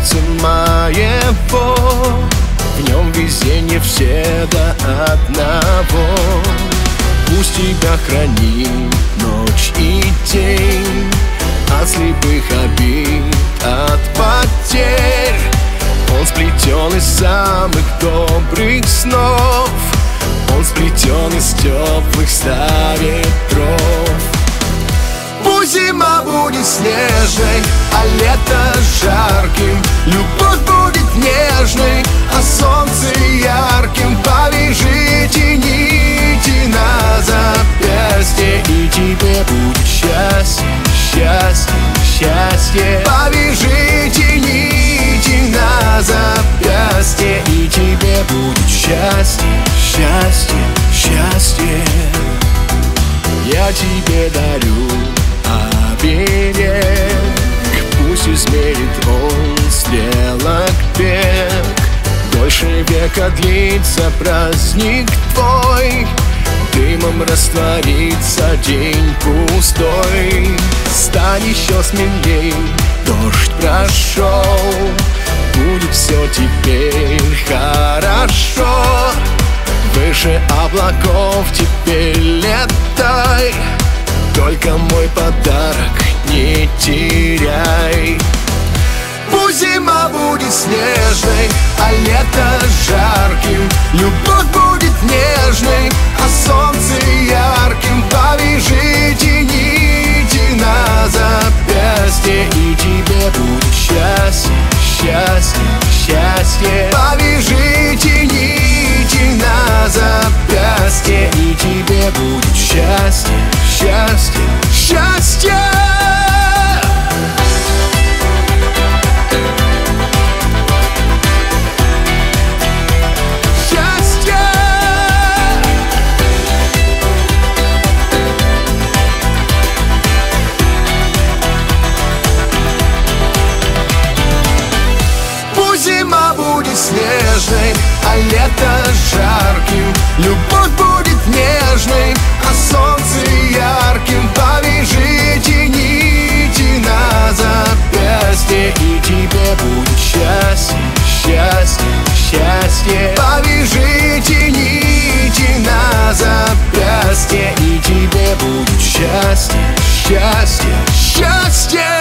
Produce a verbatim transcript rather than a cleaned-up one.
сердце моего, в нем везенье все до одного. Пусть тебя хранит ночь и день от слепых обид, от потерь. Он сплетен из самых добрых снов, он сплетен из теплых ста ветров. Пусть зима будет снежной, а лето жарким, любовь будет нежной, а солнце ярким. Повяжите нити на запястье, и тебе будет счастье, счастье, счастье. Повяжите нити на запястье, и тебе будет счастье, счастье, счастье. Я тебе дарю оберег, пусть измерит он стрелок бег. Дольше века длится праздник твой, дымом растворится день пустой. Стань еще смелей, дождь прошел, будет все теперь хорошо. Выше облаков теперь летай, только мой подарок не теряй. Пусть зима будет снежной, а лето жарким, любовь будет нежной, а солнце ярким. Повяжите нити на запястье, и тебе будет счастье, счастье, счастье. Повяжите нити на запястье, и тебе будет счастье, счастье, счастье. Зима будет снежной, а лето жарким, любовь будет нежной, а солнце ярким. Повяжите нити на запястье, и тебе будет счастье, счастье, счастье. Повяжите нити на запястье, и тебе будет счастье, счастье, счастье.